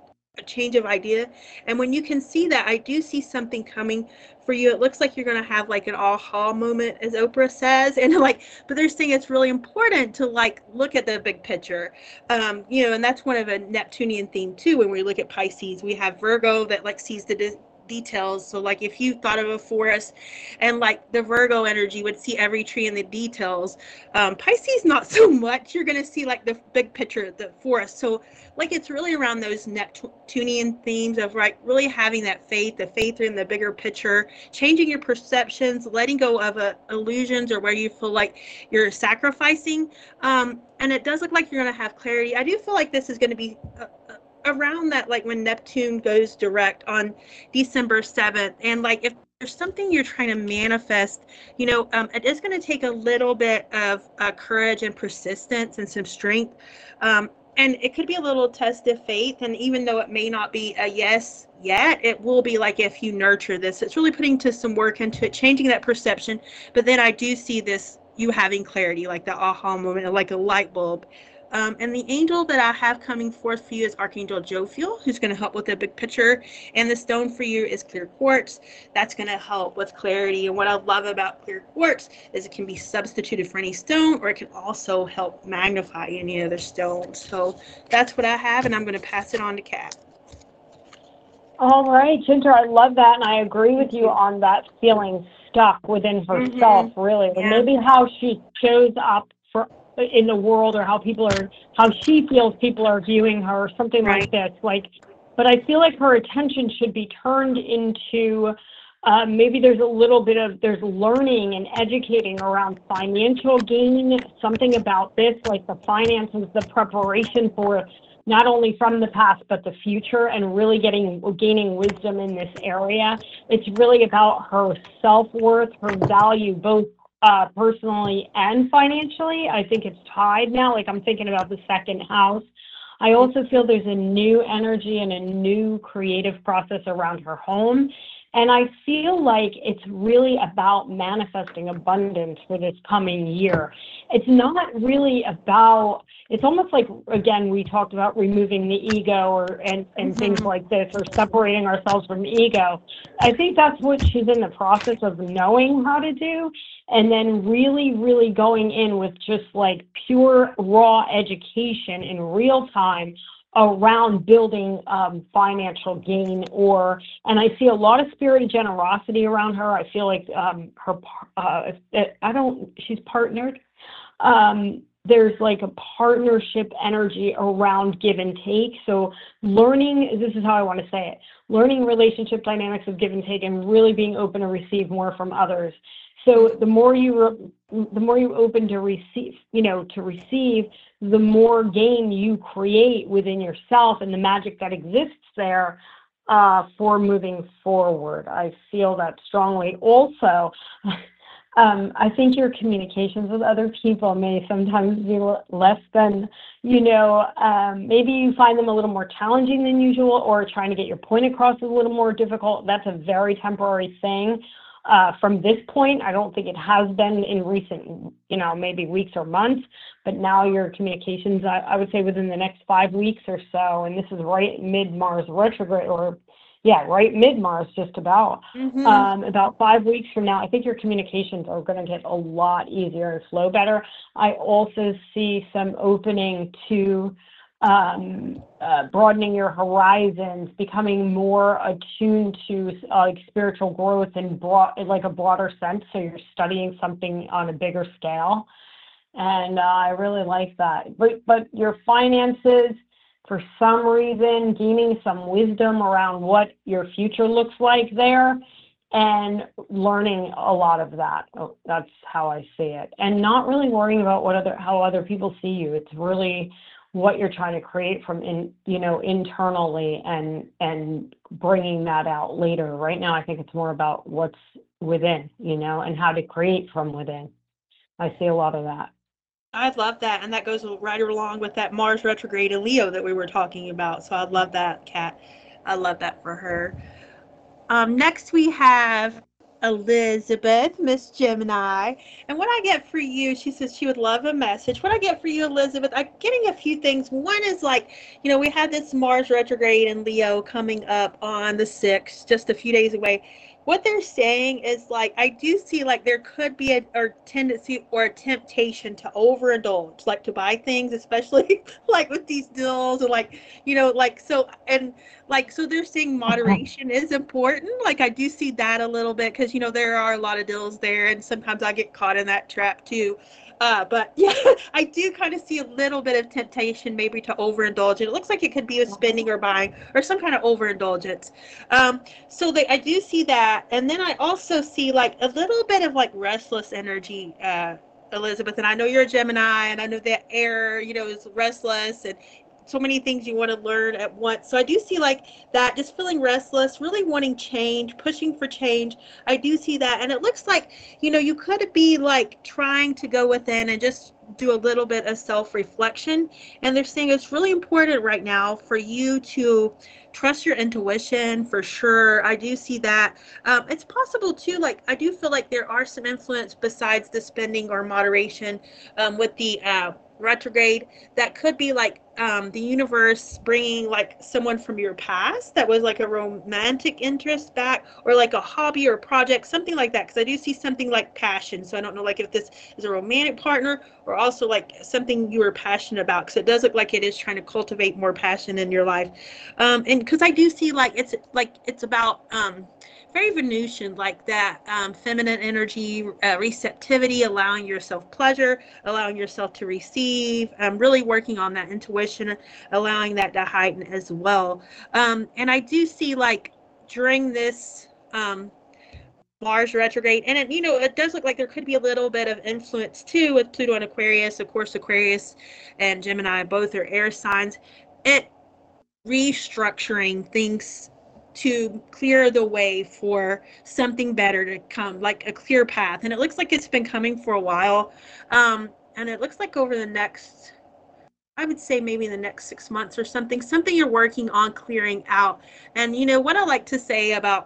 a change of idea. And when you can see that, I do see something coming for you. It looks like you're going to have like an aha moment, as Oprah says. And like, but they're saying it's really important to like look at the big picture. Um, you know, and that's one of a Neptunian theme too. When we look at Pisces, we have Virgo that like sees the de- details. So like if you thought of a forest, and like the Virgo energy would see every tree and the details, um, Pisces not so much. You're going to see like the big picture, the forest. So like it's really around those Neptunian themes of like really having that faith, the faith in the bigger picture, changing your perceptions, letting go of uh, illusions, or where you feel like you're sacrificing. Um, and it does look like you're going to have clarity. I do feel like this is going to be uh, around that, like when Neptune goes direct on December seventh. And like if there's something you're trying to manifest, you know, um, it is going to take a little bit of uh, courage and persistence and some strength. Um, and it could be a little test of faith. And even though it may not be a yes yet, it will be like if you nurture this, it's really putting to some work into it, changing that perception. But then I do see this, you having clarity, like the aha moment, like a light bulb. Um, and the angel that I have coming forth for you is Archangel Jophiel, who's going to help with the big picture. And the stone for you is clear quartz. That's going to help with clarity. And what I love about clear quartz is it can be substituted for any stone, or it can also help magnify any other stone. So that's what I have, and I'm going to pass it on to Kat. All right, Ginger, I love that, and I agree with you on that feeling stuck within herself, Mm-hmm. really. Yeah. Maybe how she shows up for in the world, or how people are, how she feels people are viewing her, or something Right. like this. Like, but I feel like her attention should be turned into uh, maybe there's a little bit of there's learning and educating around financial gain, something about this, like the finances, the preparation for not only from the past but the future, and really getting gaining wisdom in this area. It's really about her self-worth, her value, both uh, personally and financially. I think it's tied now. Like I'm thinking about the second house. I also feel there's a new energy and a new creative process around her home. And I feel like it's really about manifesting abundance for this coming year. It's not really about, it's almost like, again, we talked about removing the ego, or and, and mm-hmm. things like this, or separating ourselves from ego. I think that's what she's in the process of knowing how to do. And then really, really going in with just like pure raw education in real time around building um, financial gain. Or, and I see a lot of spirit generosity around her. I feel like um, her, uh, I don't, she's partnered. Um, there's like a partnership energy around give and take. So learning, this is how I want to say it, learning relationship dynamics of give and take and really being open to receive more from others. So the more you, re- the more you open to receive, you know, to receive, the more gain you create within yourself and the magic that exists there uh, for moving forward. I feel that strongly. Also, Um, I think your communications with other people may sometimes be less than, you know, um, maybe you find them a little more challenging than usual, or trying to get your point across is a little more difficult. That's a very temporary thing. Uh, from this point, I don't think it has been in recent, you know, maybe weeks or months, but now your communications, I, I would say within the next five weeks or so, and this is right mid-Mars retrograde, or yeah, right mid-Mars, just about. Mm-hmm. Um, about five weeks from now, I think your communications are going to get a lot easier and flow better. I also see some opening to um, uh, broadening your horizons, becoming more attuned to uh, like spiritual growth in broad, like a broader sense. So you're studying something on a bigger scale, and uh, I really like that. But but your finances, for some reason, gaining some wisdom around what your future looks like there, and learning a lot of that. Oh, that's how I see it. And not really worrying about what other how other people see you. It's really what you're trying to create from in you know internally, and and bringing that out later. Right now, I think it's more about what's within, you know, and how to create from within. I see a lot of that. I love that, and that goes right along with that Mars retrograde in Leo that we were talking about. So I love that, Kat. I love that for her. Um, next we have Elizabeth, Miss Gemini. And what I get for you, she says she would love a message. What I get for you, Elizabeth, I'm getting a few things. One is like, you know, we had this Mars retrograde in Leo coming up on the sixth, just a few days away. What they're saying is like, I do see like there could be a or tendency or a temptation to overindulge, like to buy things, especially like with these deals, or like, you know, like so and like so they're saying moderation is important. Like I do see that a little bit, because you know there are a lot of deals there, and sometimes I get caught in that trap too. Uh, but yeah, I do kind of see a little bit of temptation maybe to overindulge, and it looks like it could be a spending or buying or some kind of overindulgence. Um, so they, I do see that, and then I also see like a little bit of like restless energy, uh, Elizabeth. And I know you're a Gemini, and I know that air, you know, is restless, and so many things you want to learn at once. So I do see like that, just feeling restless, really wanting change, pushing for change. I do see that. And it looks like, you know, you could be like trying to go within and just do a little bit of self-reflection. And they're saying it's really important right now for you to trust your intuition, for sure. I do see that. Um, it's possible too, like I do feel like there are some influence besides the spending or moderation um, with the uh, retrograde, that could be like um, the universe bringing like someone from your past that was like a romantic interest back, or like a hobby or project, something like that. Because I do see something like passion. So I don't know like if this is a romantic partner or also like something you were passionate about, because it does look like it is trying to cultivate more passion in your life. Um, and because I do see like it's like it's about um, very Venusian, like that um, feminine energy, uh, receptivity, allowing yourself pleasure, allowing yourself to receive, um, really working on that intuition, allowing that to heighten as well. Um, and I do see like during this um, Mars retrograde, and it, you know, it does look like there could be a little bit of influence too with Pluto and Aquarius. Of course, Aquarius and Gemini both are air signs. It restructuring things to clear the way for something better to come, like a clear path. And it looks like it's been coming for a while. Um, and it looks like over the next, I would say maybe in the next six months or something, something you're working on clearing out. And, you know, what I like to say about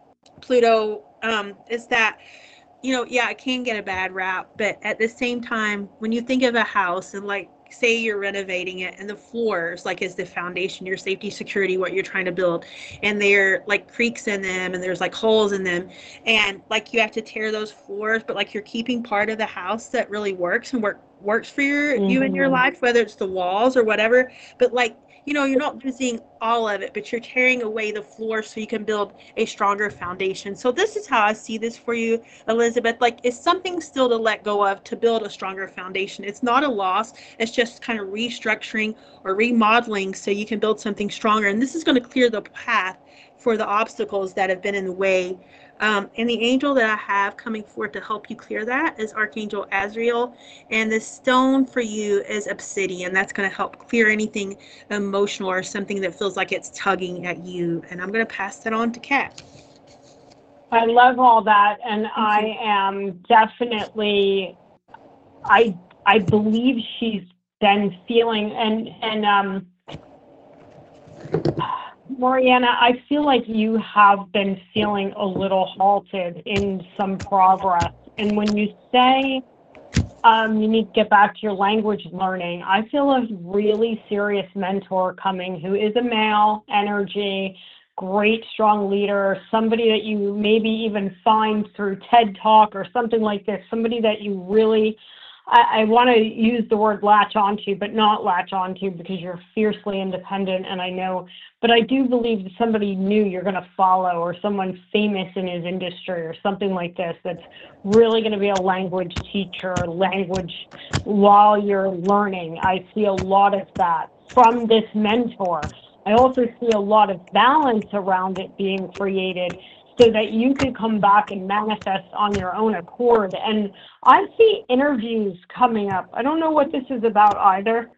Pluto um, is that, you know, yeah, it can get a bad rap, but at the same time, when you think of a house and like, say you're renovating it, and the floors like is the foundation, your safety, security, what you're trying to build, and there like creaks in them and there's like holes in them, and like you have to tear those floors, but like you're keeping part of the house that really works and work works for your mm-hmm. you and your life, whether it's the walls or whatever. But like you know, you're not losing all of it, but you're tearing away the floor so you can build a stronger foundation. So this is how I see this for you, Elizabeth. Like, it's something still to let go of to build a stronger foundation. It's not a loss. It's just kind of restructuring or remodeling so you can build something stronger. And this is going to clear the path for the obstacles that have been in the way. Um, and the angel that I have coming forward to help you clear that is Archangel Azrael. And the stone for you is obsidian. That's going to help clear anything emotional or something that feels like it's tugging at you. And I'm going to pass that on to Kat. I love all that. And I am definitely, I, I believe she's been feeling, and, and, um, Mariana, I feel like you have been feeling a little halted in some progress. And when you say um, you need to get back to your language learning, I feel a really serious mentor coming who is a male energy, great, strong leader, somebody that you maybe even find through TED Talk or something like this, somebody that you really, I, I want to use the word latch onto, but not latch onto because you're fiercely independent. And I know, but I do believe that somebody new you're going to follow, or someone famous in his industry or something like this, that's really going to be a language teacher, language while you're learning. I see a lot of that from this mentor. I also see a lot of balance around it being created so that you can come back and manifest on your own accord. And I see interviews coming up. I don't know what this is about either.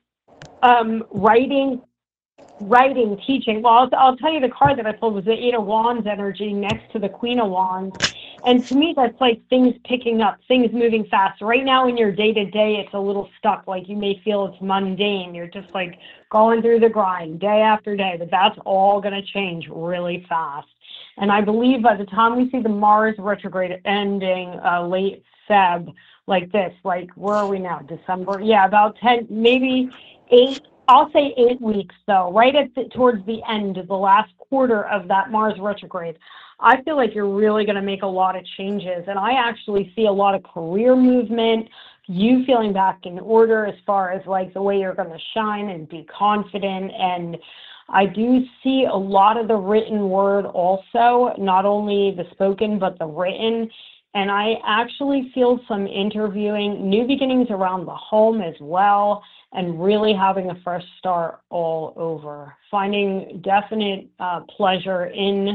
Um, writing, writing, teaching. Well, I'll, I'll tell you, the card that I pulled was the Eight of Wands energy next to the Queen of Wands. And to me, that's like things picking up, things moving fast. Right now in your day-to-day, it's a little stuck. Like you may feel it's mundane. You're just like going through the grind day after day, but that's all going to change really fast. And I believe by the time we see the Mars retrograde ending uh, late Feb, like this, like where are we now? December? Yeah, about ten, maybe eight. I'll say eight weeks though, right at the, towards the end of the last quarter of that Mars retrograde. I feel like you're really going to make a lot of changes. And I actually see a lot of career movement, you feeling back in order as far as like the way you're going to shine and be confident. And I do see a lot of the written word also, not only the spoken, but the written. And I actually feel some interviewing, new beginnings around the home as well, and really having a fresh start all over. Finding definite uh, pleasure in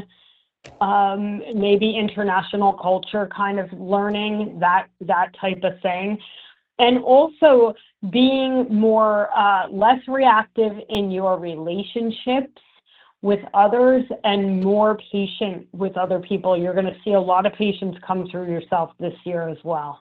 um, maybe international culture, kind of learning that, that type of thing. And also being more, uh, less reactive in your relationships with others and more patient with other people. You're going to see a lot of patience come through yourself this year as well.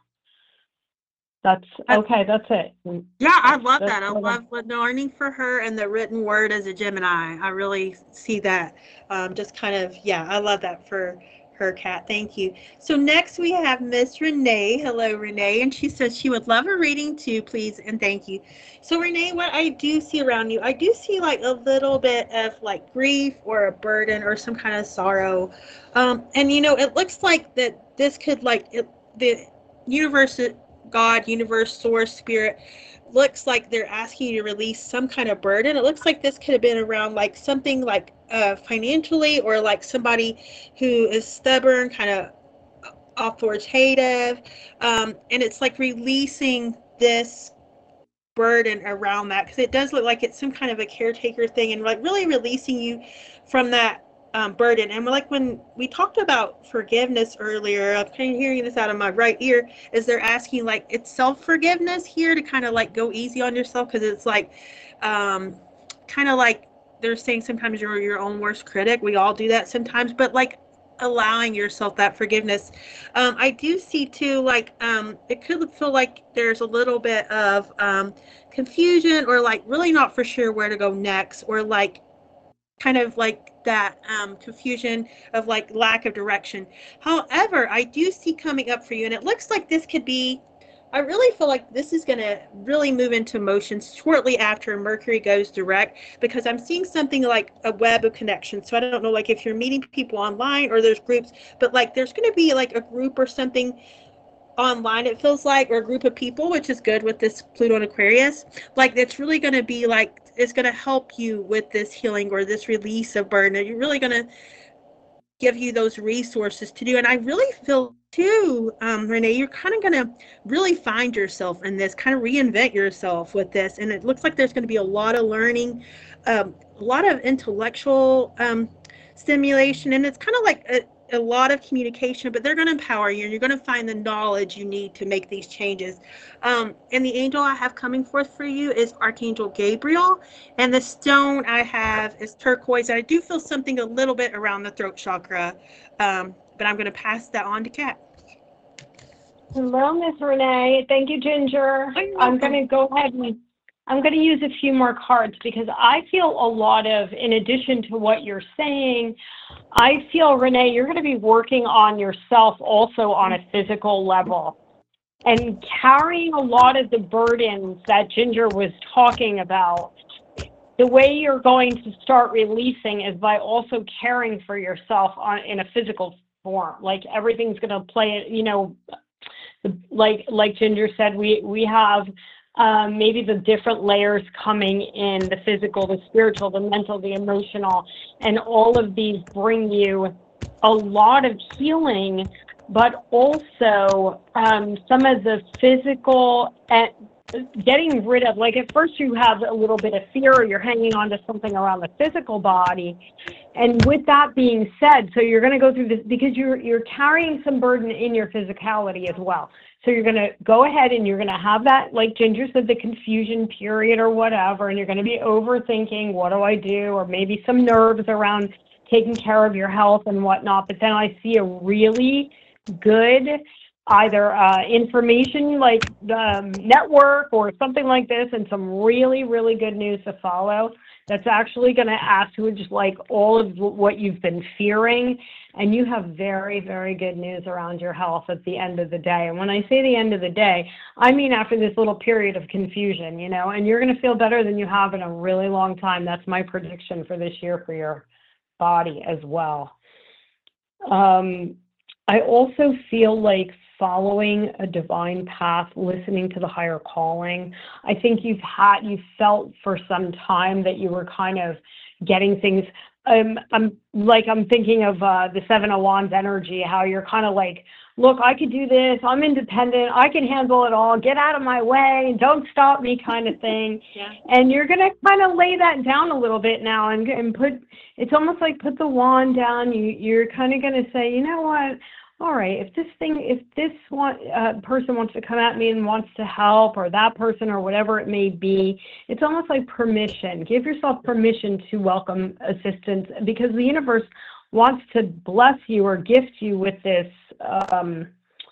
That's okay. That's it. Yeah, I love that's that. I love learning for her and the written word as a Gemini. I really see that. Um, just kind of, yeah, I love that for her, Kat. Thank you. So next we have Miss Renee. Hello, Renee. And she says she would love a reading too, please, and thank you. So Renee, what I do see around you, I do see like a little bit of like grief or a burden or some kind of sorrow. Um, and, you know, it looks like that this could like it, the universe, God, universe, source, spirit, looks like they're asking you to release some kind of burden. It looks like this could have been around like something like uh, financially, or like somebody who is stubborn, kind of authoritative. Um, and it's like releasing this burden around that, because it does look like it's some kind of a caretaker thing, and like really releasing you from that um, burden. And like when we talked about forgiveness earlier, I'm kind of hearing this out of my right ear, is they're asking like it's self-forgiveness here, to kind of like go easy on yourself, because it's like um, kind of like they're saying sometimes you're your own worst critic. We all do that sometimes, but like allowing yourself that forgiveness. Um, I do see too, like um, it could feel like there's a little bit of um, confusion, or like really not for sure where to go next, or like kind of like that um, confusion of like lack of direction. However, I do see coming up for you, and it looks like this could be, I really feel like this is going to really move into motion shortly after Mercury goes direct, because I'm seeing something like a web of connections. So I don't know, like if you're meeting people online or there's groups, but like there's going to be like a group or something online, it feels like, or a group of people, which is good with this Pluto and Aquarius. Like, it's really going to be like, it's going to help you with this healing or this release of burden. You're really going to give you those resources to do. And I really feel too, um, Renee, you're kind of going to really find yourself in this, kind of reinvent yourself with this. And it looks like there's going to be a lot of learning, um, a lot of intellectual um, stimulation. And it's kind of like a, a lot of communication, but they're going to empower you and you're going to find the knowledge you need to make these changes. Um, and the angel I have coming forth for you is Archangel Gabriel. And the stone I have is turquoise. I do feel something a little bit around the throat chakra, um, but I'm going to pass that on to Kat. Hello, Miss Renee. Thank you, Ginger. I'm going to go ahead and I'm going to use a few more cards because I feel a lot of, in addition to what you're saying, I feel, Renee, you're going to be working on yourself also on a physical level and carrying a lot of the burdens that Ginger was talking about. The way you're going to start releasing is by also caring for yourself on in a physical form. Like everything's going to play, you know, like like Ginger said, we we have um, maybe the different layers coming in, the physical, the spiritual, the mental, the emotional, and all of these bring you a lot of healing, but also um, some of the physical and getting rid of, like at first you have a little bit of fear or you're hanging on to something around the physical body. And with that being said, so you're going to go through this because you're you're carrying some burden in your physicality as well. So you're going to go ahead and you're going to have that, like Ginger said, the confusion period or whatever, and you're going to be overthinking, what do I do? Or maybe some nerves around taking care of your health and whatnot. But then I see a really good either uh, information like the um, network or something like this, and some really, really good news to follow that's actually going to assuage like all of what you've been fearing. And you have very, very good news around your health at the end of the day. And when I say the end of the day, I mean after this little period of confusion, you know, and you're going to feel better than you have in a really long time. That's my prediction for this year for your body as well. Um, I also feel like following a divine path, listening to the higher calling. I think you've had, you felt for some time that you were kind of getting things. Um, I'm like, I'm thinking of uh, the Seven of Wands energy, how you're kind of like, look, I could do this. I'm independent. I can handle it all. Get out of my way. Don't stop me kind of thing. Yeah. And you're going to kind of lay that down a little bit now and, and put, it's almost like put the wand down. You, you're kind of going to say, you know what? All right, if this thing, if this one uh, person wants to come at me and wants to help, or that person, or whatever it may be, it's almost like permission. Give yourself permission to welcome assistance, because the universe wants to bless you or gift you with this, um,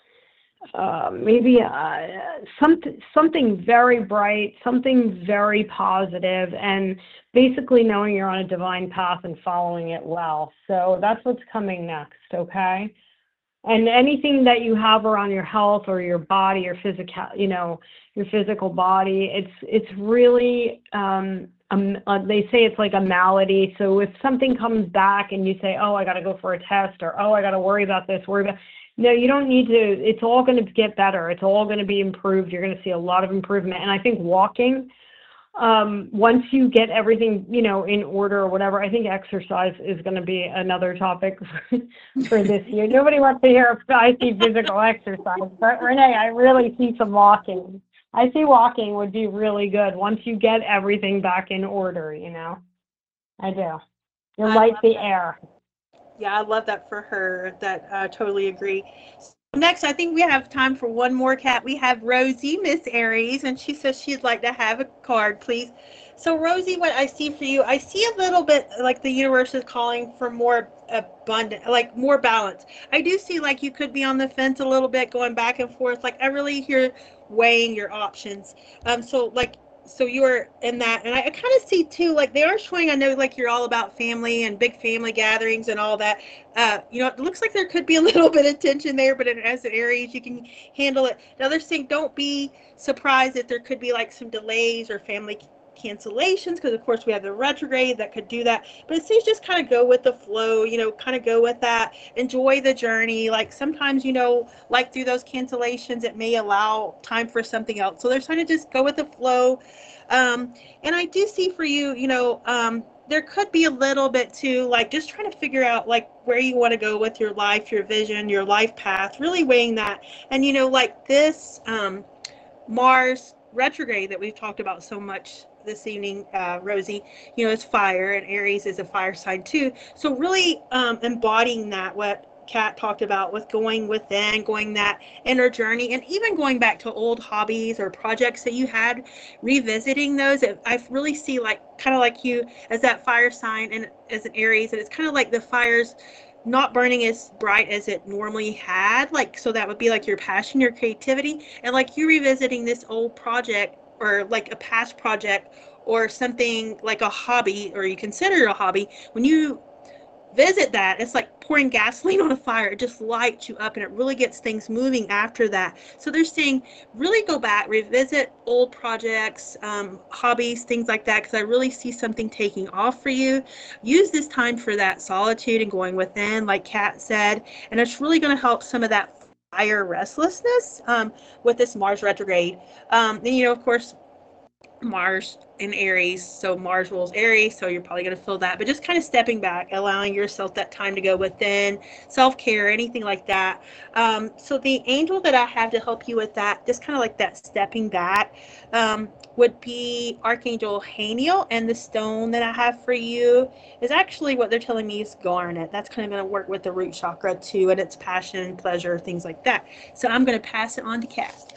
uh, maybe uh, something, something very bright, something very positive, and basically knowing you're on a divine path and following it well. So that's what's coming next, okay? And anything that you have around your health or your body, your physical, you know, your physical body, it's it's really, um, um, uh, they say it's like a malady. So if something comes back and you say, oh, I got to go for a test, or oh, I got to worry about this, worry about, no, you don't need to. It's all going to get better. It's all going to be improved. You're going to see a lot of improvement. And I think walking, um, once you get everything, you know, in order or whatever, I think exercise is going to be another topic for, for this year. Nobody wants to hear if I see physical exercise, but Renee, I really see some walking. I see walking would be really good once you get everything back in order, you know. I do. You light the that. air. Yeah, I love that for her. That I uh, totally agree. Next, I think we have time for one more, Kat. We have Rosie, Miss Aries, and she says she'd like to have a card, please. So, Rosie, what I see for you, I see a little bit like the universe is calling for more abundant, like more balance. I do see like you could be on the fence a little bit, going back and forth. Like I really hear weighing your options. Um, so like. So you're in that, and I, I kind of see too, like they are showing, I know like you're all about family and big family gatherings and all that. Uh, you know, it looks like there could be a little bit of tension there, but as an Aries, you can handle it. The other thing, don't be surprised if there could be like some delays or family cancellations, because of course we have the retrograde that could do that. But it seems just kind of go with the flow, you know, kind of go with that, enjoy the journey. Like sometimes, you know, like through those cancellations, it may allow time for something else. So they're trying to just go with the flow. Um, and I do see for you, you know, um, there could be a little bit too, like just trying to figure out like where you want to go with your life, your vision, your life path, really weighing that. And, you know, like this um, Mars retrograde that we've talked about so much this evening, uh, Rosie, you know, it's fire, and Aries is a fire sign too. So really um, embodying that, what Kat talked about with going within, going that inner journey, and even going back to old hobbies or projects that you had, revisiting those. I really see like kind of like you as that fire sign and as an Aries, and it's kind of like the fires not burning as bright as it normally had, like, so that would be like your passion, your creativity, and like you revisiting this old project or like a past project or something like a hobby, or you consider it a hobby. When you visit that, it's like pouring gasoline on a fire. It just lights you up and it really gets things moving after that. So they're saying really go back, revisit old projects, um, hobbies, things like that, because I really see something taking off for you. Use this time for that solitude and going within, like Kat said, and it's really going to help some of that fire restlessness um, with this Mars retrograde. Um, and, you know, of course, Mars in Aries, so Mars rules Aries, so you're probably going to feel that, but just kind of stepping back, allowing yourself that time to go within, self-care, anything like that. Um, so the angel that I have to help you with that, just kind of like that stepping back, um, would be Archangel Haniel, and the stone that I have for you is actually what they're telling me is garnet. That's kind of going to work with the root chakra too, and its passion, pleasure, things like that. So I'm going to pass it on to Kat.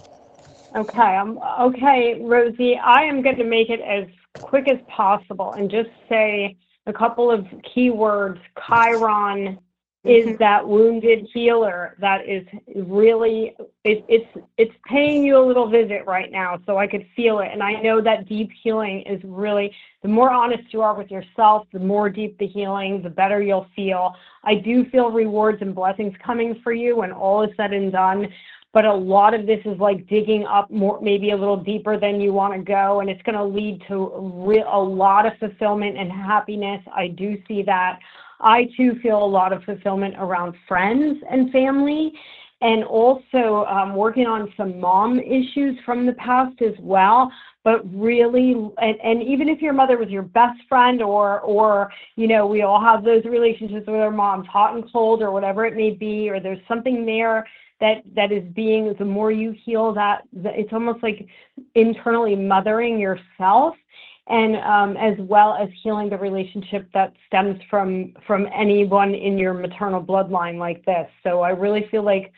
Okay, um, okay, Rosie, I am going to make it as quick as possible and just say a couple of key words. Chiron is mm-hmm. that wounded healer that is really, it, it's it's paying you a little visit right now, so I could feel it. And I know that deep healing is really, the more honest you are with yourself, the more deep the healing, the better you'll feel. I do feel rewards and blessings coming for you when all is said and done. But a lot of this is like digging up more, maybe a little deeper than you want to go, and it's going to lead to re- a lot of fulfillment and happiness. I do see that. I too feel a lot of fulfillment around friends and family, and also um, working on some mom issues from the past as well. But really, and, and even if your mother was your best friend, or, or, you know, we all have those relationships with our moms, hot and cold, or whatever it may be, or there's something there that that is being, the more you heal that, it's almost like internally mothering yourself, and um, as well as healing the relationship that stems from from anyone in your maternal bloodline like this. So I really feel like,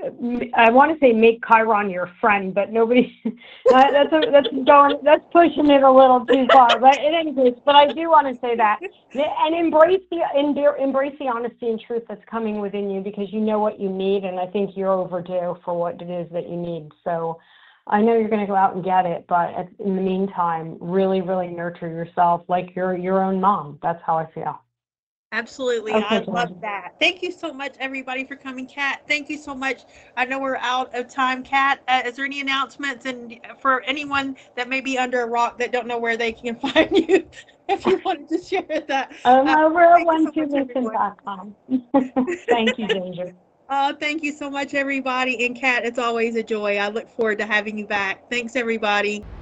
I want to say make Chiron your friend, but nobody, that's a, that's going, that's pushing it a little too far. But in any case, but I do want to say that, and embrace the embrace the honesty and truth that's coming within you, because you know what you need, and I think you're overdue for what it is that you need. So I know you're going to go out and get it, but in the meantime, really, really nurture yourself like you're your own mom. That's how I feel. Absolutely. Okay, I love that. Thank you so much, everybody, for coming. Kat, thank you so much. I know we're out of time. Kat, uh, is there any announcements? And for anyone that may be under a rock that don't know where they can find you, if you wanted to share that. I'm uh, over at one two mission dot com. Thank you, Ginger. Oh, thank you so much, everybody. And Kat, it's always a joy. I look forward to having you back. Thanks, everybody.